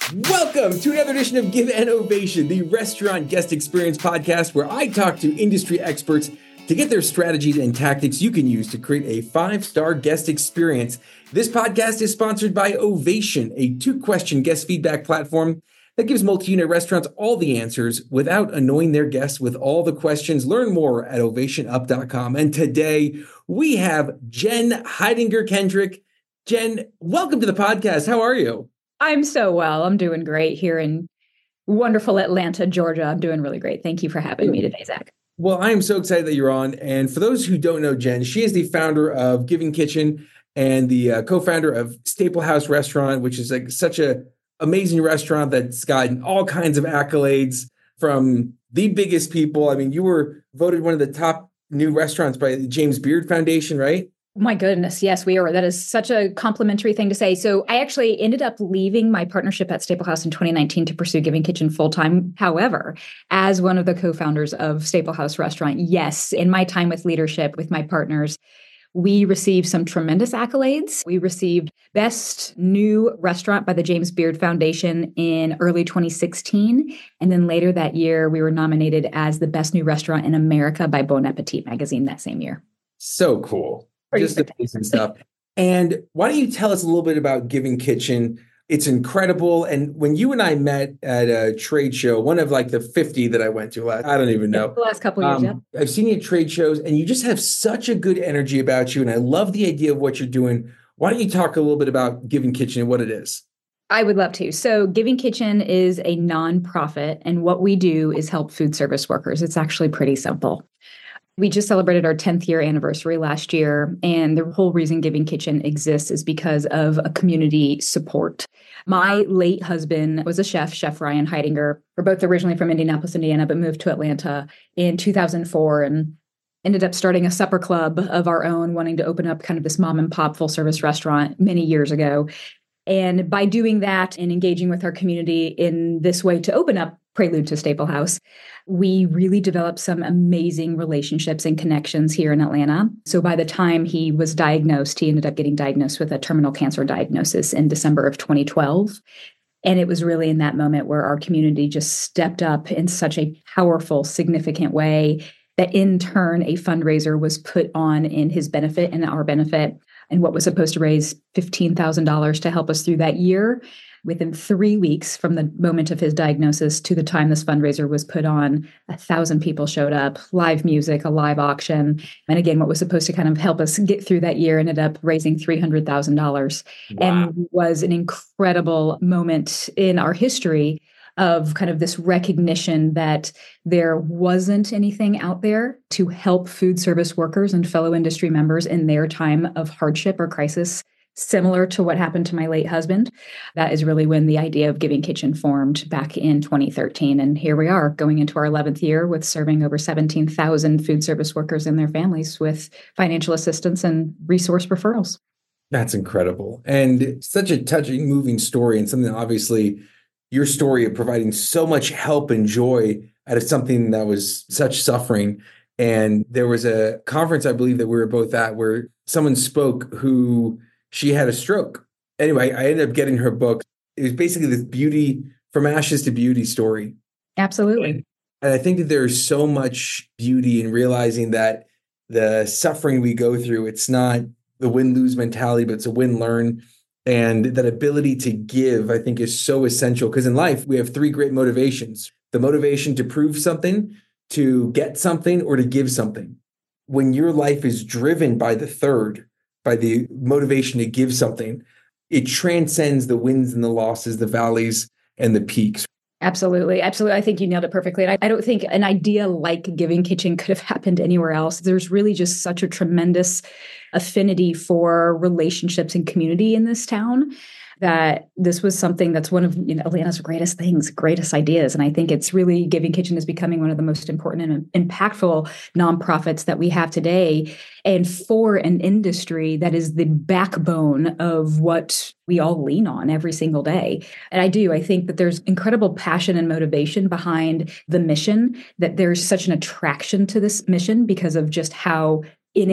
Welcome to another edition of Give an Ovation, the restaurant guest experience podcast where I talk to industry experts to get their strategies and tactics you can use to create a 5-star guest experience. This podcast is sponsored by Ovation, a 2-question guest feedback platform that gives multi-unit restaurants all the answers without annoying their guests with all the questions. Learn more at ovationup.com. And today we have Jen Heidinger-Kendrick. Jen, welcome to the podcast. How are you? I'm so well. I'm doing great here in wonderful Atlanta, Georgia. I'm doing really great. Thank you for having me today, Zach. Well, I am so excited that you're on. And for those who don't know Jen, she is the founder of Giving Kitchen and the co-founder of Staple House Restaurant, which is like such a amazing restaurant that's gotten all kinds of accolades from the biggest people. I mean, you were voted one of the top new restaurants by the James Beard Foundation, right? My goodness. Yes, we are. That is such a complimentary thing to say. So I actually ended up leaving my partnership at Staple House in 2019 to pursue Giving Kitchen full-time. However, as one of the co-founders of Staple House Restaurant, yes, in my time with leadership with my partners, we received some tremendous accolades. We received Best New Restaurant by the James Beard Foundation in early 2016. And then later that year, we were nominated as the Best New Restaurant in America by Bon Appetit magazine that same year. So cool. Just amazing stuff. And why don't you tell us a little bit about Giving Kitchen? It's incredible. And when you and I met at a trade show, one of like the 50 that I went to, I don't even know. The last couple of years, yeah. I've seen you at trade shows and you just have such a good energy about you. And I love the idea of what you're doing. Why don't you talk a little bit about Giving Kitchen and what it is? I would love to. So Giving Kitchen is a nonprofit, and what we do is help food service workers. It's actually pretty simple. We just celebrated our 10th year anniversary last year, and the whole reason Giving Kitchen exists is because of a community support. My late husband was a chef, Chef Ryan Heidinger. We're both originally from Indianapolis, Indiana, but moved to Atlanta in 2004 and ended up starting a supper club of our own, wanting to open up kind of this mom and pop full service restaurant many years ago. And by doing that and engaging with our community in this way to open up Prelude to Staple House, we really developed some amazing relationships and connections here in Atlanta. So by the time he was diagnosed, he ended up getting diagnosed with a terminal cancer diagnosis in December of 2012. And it was really in that moment where our community just stepped up in such a powerful, significant way that in turn, a fundraiser was put on in his benefit and our benefit, and what was supposed to raise $15,000 to help us through that year. Within 3 weeks from the moment of his diagnosis to the time this fundraiser was put on, 1,000 people showed up, live music, a live auction. And again, what was supposed to kind of help us get through that year ended up raising $300,000. Wow. And was an incredible moment in our history of kind of this recognition that there wasn't anything out there to help food service workers and fellow industry members in their time of hardship or crisis, similar to what happened to my late husband. That is really when the idea of Giving Kitchen formed back in 2013. And here we are going into our 11th year with serving over 17,000 food service workers and their families with financial assistance and resource referrals. That's incredible. And such a touching, moving story, and something that obviously your story of providing so much help and joy out of something that was such suffering. And there was a conference, I believe, that we were both at where someone spoke who she had a stroke. Anyway, I ended up getting her book. It was basically this beauty from ashes to beauty story. Absolutely. And I think that there's so much beauty in realizing that the suffering we go through, it's not the win-lose mentality, but it's a win-learn. And that ability to give, I think, is so essential because in life, we have 3 great motivations: the motivation to prove something, to get something, or to give something. When your life is driven by the third, by the motivation to give something, it transcends the wins and the losses, the valleys and the peaks. Absolutely. Absolutely. I think you nailed it perfectly. And I don't think an idea like Giving Kitchen could have happened anywhere else. There's really just such a tremendous affinity for relationships and community in this town that this was something that's one of Atlanta's greatest things, greatest ideas. And I think it's really Giving Kitchen is becoming one of the most important and impactful nonprofits that we have today. And for an industry that is the backbone of what we all lean on every single day. And I think that there's incredible passion and motivation behind the mission, that there's such an attraction to this mission because of just how in it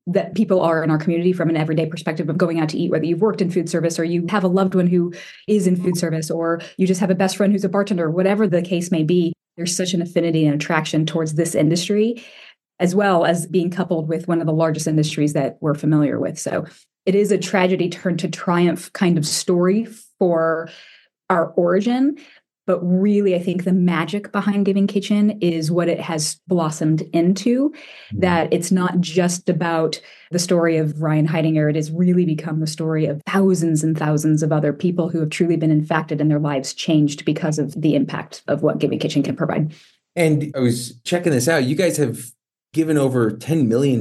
that people are in our community from an everyday perspective of going out to eat, whether you've worked in food service or you have a loved one who is in food service, or you just have a best friend who's a bartender, whatever the case may be. There's such an affinity and attraction towards this industry, as well as being coupled with one of the largest industries that we're familiar with. So it is a tragedy turned to triumph kind of story for our origin. But really, I think the magic behind Giving Kitchen is what it has blossomed into, that it's not just about the story of Ryan Heidinger. It has really become the story of thousands and thousands of other people who have truly been impacted and their lives changed because of the impact of what Giving Kitchen can provide. And I was checking this out. You guys have given over $10 million.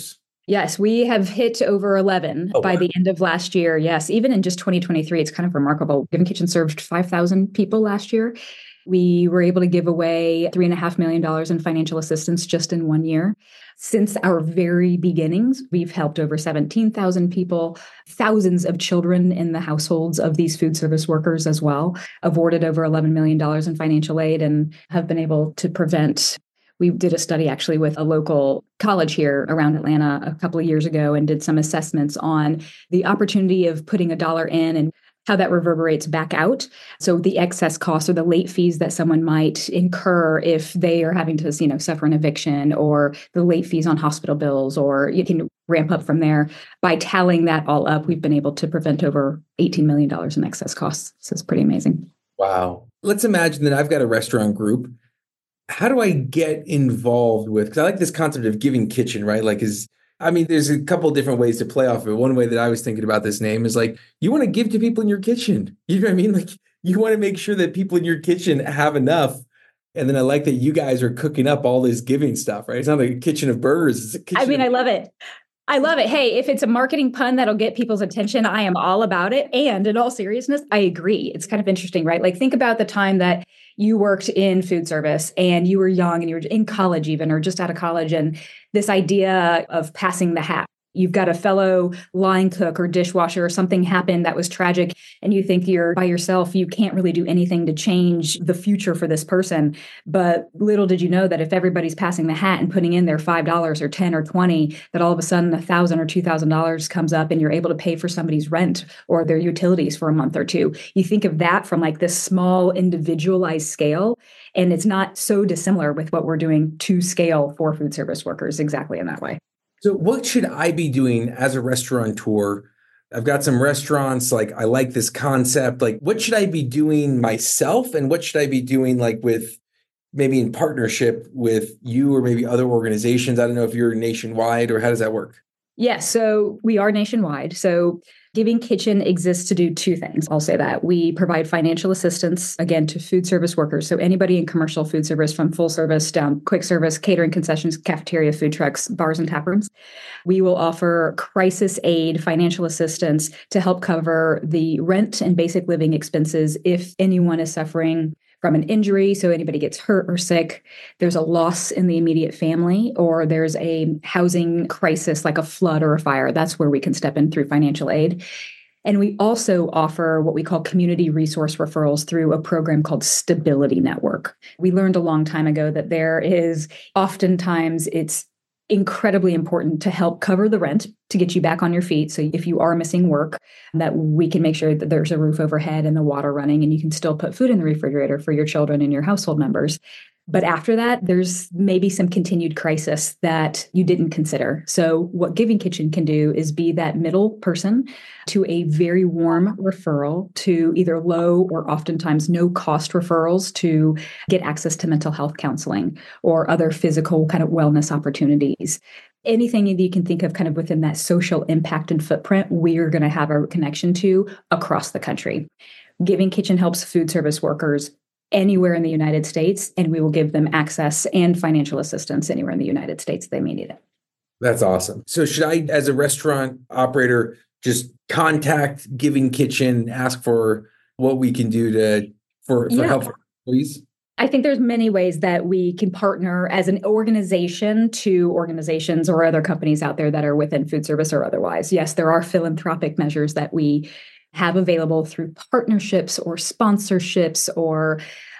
Yes, we have hit over 11 by the end of last year. Yes, even in just 2023, it's kind of remarkable. Giving Kitchen served 5,000 people last year. We were able to give away $3.5 million in financial assistance just in 1 year. Since our very beginnings, we've helped over 17,000 people, thousands of children in the households of these food service workers as well, awarded over $11 million in financial aid, and have been able to prevent. We did a study actually with a local college here around Atlanta a couple of years ago and did some assessments on the opportunity of putting $1 in and how that reverberates back out. So the excess costs or the late fees that someone might incur if they are having to, suffer an eviction, or the late fees on hospital bills, or you can ramp up from there. By tallying that all up, we've been able to prevent over $18 million in excess costs. So it's pretty amazing. Wow. Let's imagine that I've got a restaurant group. How do I get involved with, because I like this concept of Giving Kitchen, right? There's a couple of different ways to play off of it. One way that I was thinking about this name is you want to give to people in your kitchen. You know what I mean? You want to make sure that people in your kitchen have enough. And then I like that you guys are cooking up all this giving stuff, right? It's not like a kitchen of burgers. It's a kitchen I love it. I love it. Hey, if it's a marketing pun that'll get people's attention, I am all about it. And in all seriousness, I agree. It's kind of interesting, right? Think about the time that you worked in food service and you were young and you were in college even, or just out of college, and this idea of passing the hat. You've got a fellow line cook or dishwasher, or something happened that was tragic, and you think you're by yourself. You can't really do anything to change the future for this person. But little did you know that if everybody's passing the hat and putting in their $5 or $10 or $20, that all of a sudden $1,000 or $2,000 comes up and you're able to pay for somebody's rent or their utilities for a month or two. You think of that from this small individualized scale, and it's not so dissimilar with what we're doing to scale for food service workers exactly in that way. So what should I be doing as a restaurateur? I've got some restaurants, I like this concept. What should I be doing myself? And what should I be doing with maybe in partnership with you or maybe other organizations? I don't know if you're nationwide, or how does that work? Yes, so we are nationwide. So Giving Kitchen exists to do two things. I'll say that. We provide financial assistance, again, to food service workers. So anybody in commercial food service, from full service down quick service, catering, concessions, cafeteria, food trucks, bars, and tap rooms. We will offer crisis aid, financial assistance to help cover the rent and basic living expenses if anyone is suffering from an injury. So anybody gets hurt or sick, there's a loss in the immediate family, or there's a housing crisis like a flood or a fire. That's where we can step in through financial aid. And we also offer what we call community resource referrals through a program called Stability Network. We learned a long time ago that there is oftentimes it's incredibly important to help cover the rent to get you back on your feet. So if you are missing work, that we can make sure that there's a roof overhead and the water running, and you can still put food in the refrigerator for your children and your household members. But after that, there's maybe some continued crisis that you didn't consider. So what Giving Kitchen can do is be that middle person to a very warm referral to either low or oftentimes no cost referrals to get access to mental health counseling or other physical kind of wellness opportunities. Anything that you can think of kind of within that social impact and footprint, we are going to have a connection to across the country. Giving Kitchen helps food service workers anywhere in the United States, and we will give them access and financial assistance anywhere in the United States they may need it. That's awesome. So should I, as a restaurant operator, just contact Giving Kitchen, ask for what we can do for help for employees? I think there's many ways that we can partner as an organization to organizations or other companies out there that are within food service or otherwise. Yes, there are philanthropic measures that we have available through partnerships or sponsorships or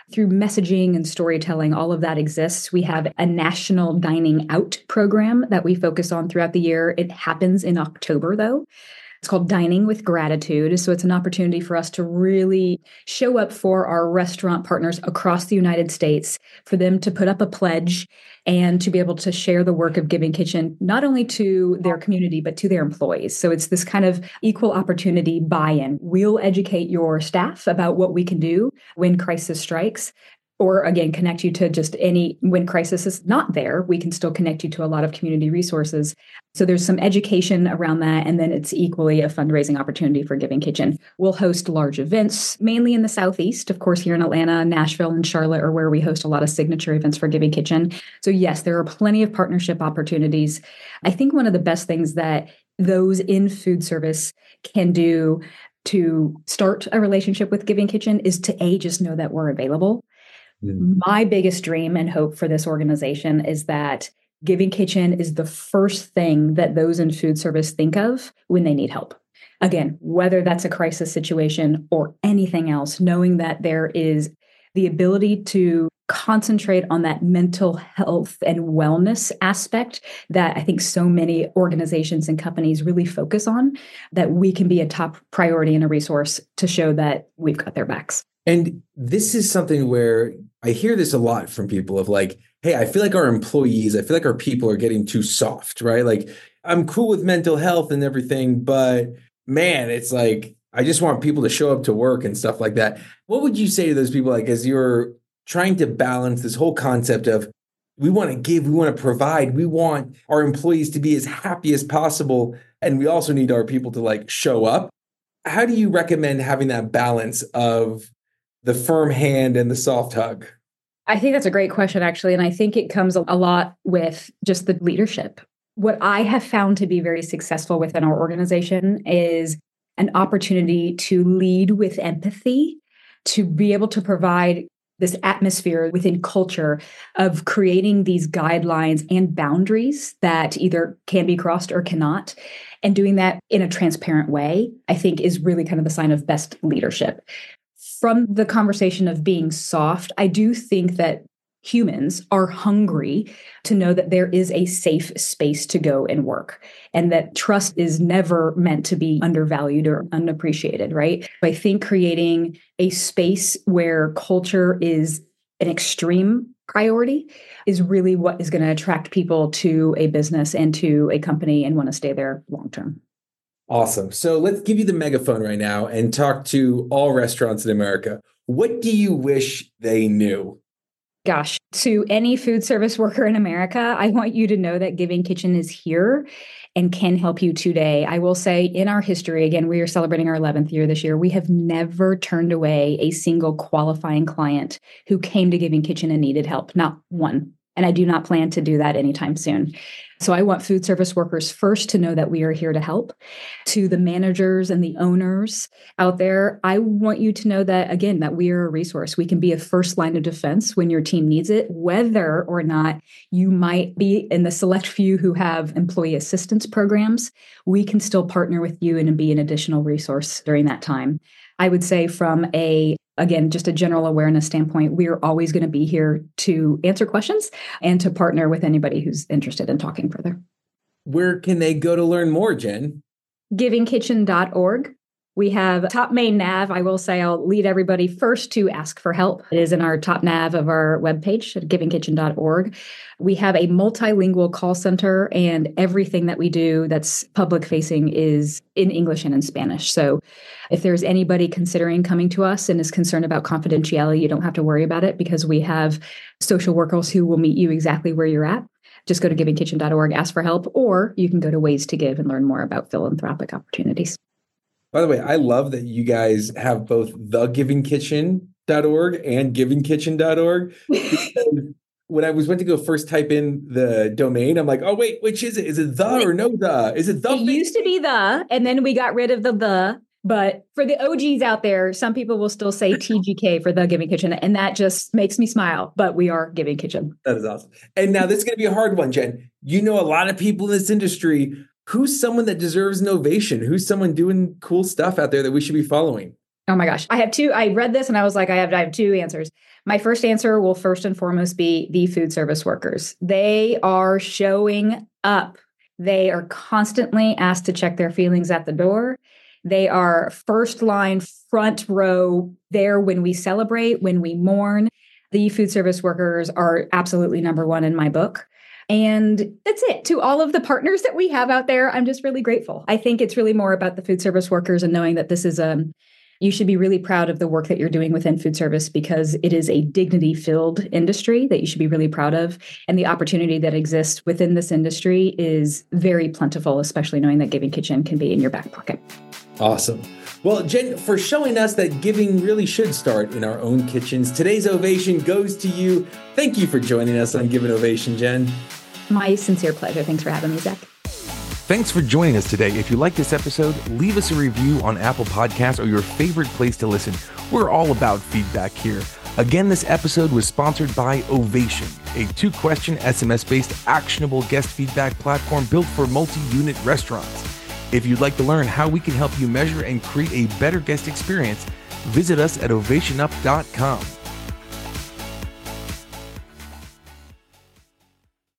through messaging and storytelling, all of that exists. We have a national dining out program that we focus on throughout the year. It happens in October, though. It's called Dining with Gratitude. So it's an opportunity for us to really show up for our restaurant partners across the United States, for them to put up a pledge and to be able to share the work of Giving Kitchen, not only to their community, but to their employees. So it's this kind of equal opportunity buy-in. We'll educate your staff about what we can do when crisis strikes. Or again, connect you to just when crisis is not there, we can still connect you to a lot of community resources. So there's some education around that. And then it's equally a fundraising opportunity for Giving Kitchen. We'll host large events, mainly in the Southeast. Of course, here in Atlanta, Nashville, and Charlotte are where we host a lot of signature events for Giving Kitchen. So yes, there are plenty of partnership opportunities. I think one of the best things that those in food service can do to start a relationship with Giving Kitchen is to just know that we're available. My biggest dream and hope for this organization is that Giving Kitchen is the first thing that those in food service think of when they need help. Again, whether that's a crisis situation or anything else, knowing that there is the ability to concentrate on that mental health and wellness aspect that I think so many organizations and companies really focus on, that we can be a top priority and a resource to show that we've got their backs. And this is something where I hear this a lot from people of like, hey, I feel like our employees, I feel like our people are getting too soft, right? Like, I'm cool with mental health and everything, but man, it's like, I just want people to show up to work and stuff like that. What would you say to those people, like, as you're trying to balance this whole concept of we want to give, we want to provide, we want our employees to be as happy as possible, and we also need our people to like show up? How do you recommend having that balance of the firm hand and the soft hug? I think that's a great question, actually. And I think it comes a lot with just the leadership. What I have found to be very successful within our organization is an opportunity to lead with empathy, to be able to provide this atmosphere within culture of creating these guidelines and boundaries that either can be crossed or cannot. And doing that in a transparent way, I think is really kind of the sign of best leadership. From the conversation of being soft, I do think that humans are hungry to know that there is a safe space to go and work, and that trust is never meant to be undervalued or unappreciated, right? I think creating a space where culture is an extreme priority is really what is going to attract people to a business and to a company and want to stay there long term. Awesome. So let's give you the megaphone right now and talk to all restaurants in America. What do you wish they knew? Gosh, to any food service worker in America, I want you to know that Giving Kitchen is here and can help you today. I will say in our history, again, we are celebrating our 11th year this year. We have never turned away a single qualifying client who came to Giving Kitchen and needed help, not one. And I do not plan to do that anytime soon. So I want food service workers first to know that we are here to help. To the managers and the owners out there, I want you to know that, again, that we are a resource. We can be a first line of defense when your team needs it, whether or not you might be in the select few who have employee assistance programs. We can still partner with you and be an additional resource during that time. I would say from again, just a general awareness standpoint, we are always going to be here to answer questions and to partner with anybody who's interested in talking further. Where can they go to learn more, Jen? givingkitchen.org. We have top main nav. I will say I'll lead everybody first to ask for help. It is in our top nav of our webpage at givingkitchen.org. We have a multilingual call center, and everything that we do that's public facing is in English and in Spanish. So if there's anybody considering coming to us and is concerned about confidentiality, you don't have to worry about it because we have social workers who will meet you exactly where you're at. Just go to givingkitchen.org, ask for help, or you can go to Ways to Give and learn more about philanthropic opportunities. By the way, I love that you guys have both thegivingkitchen.org and givingkitchen.org. When I went to go first type in the domain, I'm like, oh, wait, which is it? Is it the or no the? Is it the? It used to be the, and then we got rid of the. But for the OGs out there, some people will still say TGK for The Giving Kitchen, and that just makes me smile. But we are Giving Kitchen. That is awesome. And now this is going to be a hard one, Jen. You know a lot of people in this industry. Who's someone that deserves an ovation? Who's someone doing cool stuff out there that we should be following? Oh my gosh. I have two. I read this and I was like, I have two answers. My first answer will first and foremost be the food service workers. They are showing up. They are constantly asked to check their feelings at the door. They are first line, front row there when we celebrate, when we mourn. The food service workers are absolutely number one in my book. And that's it. To all of the partners that we have out there, I'm just really grateful. I think it's really more about the food service workers and knowing that this is you should be really proud of the work that you're doing within food service because it is a dignity-filled industry that you should be really proud of. And the opportunity that exists within this industry is very plentiful, especially knowing that Giving Kitchen can be in your back pocket. Awesome. Well, Jen, for showing us that giving really should start in our own kitchens, today's ovation goes to you. Thank you for joining us on Give an Ovation, Jen. My sincere pleasure. Thanks for having me, Zach. Thanks for joining us today. If you like this episode, leave us a review on Apple Podcasts or your favorite place to listen. We're all about feedback here. Again, this episode was sponsored by Ovation, a 2-question SMS-based actionable guest feedback platform built for multi-unit restaurants. If you'd like to learn how we can help you measure and create a better guest experience, visit us at ovationup.com.